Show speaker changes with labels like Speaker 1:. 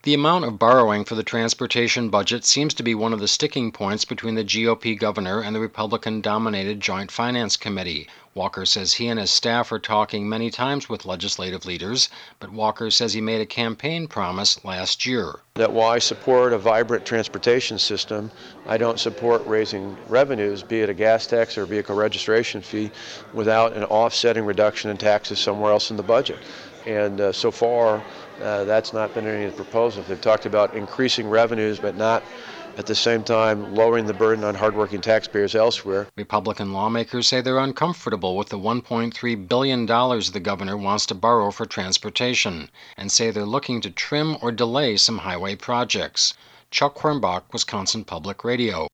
Speaker 1: The amount of borrowing for the transportation budget seems to be one of the sticking points between the GOP governor and the Republican-dominated Joint Finance Committee. Walker says he and his staff are talking many times with legislative leaders, but Walker says he made a campaign promise last year.
Speaker 2: That while I support a vibrant transportation system, I don't support raising revenues, be it a gas tax or a vehicle registration fee, without an offsetting reduction in taxes somewhere else in the budget. And so far, that's not been any of the proposals. They've talked about increasing revenues, but not at the same time lowering the burden on hardworking taxpayers elsewhere.
Speaker 1: Republican lawmakers say they're uncomfortable with the $1.3 billion the governor wants to borrow for transportation, and say they're looking to trim or delay some highway projects. Chuck Hornbach, Wisconsin Public Radio.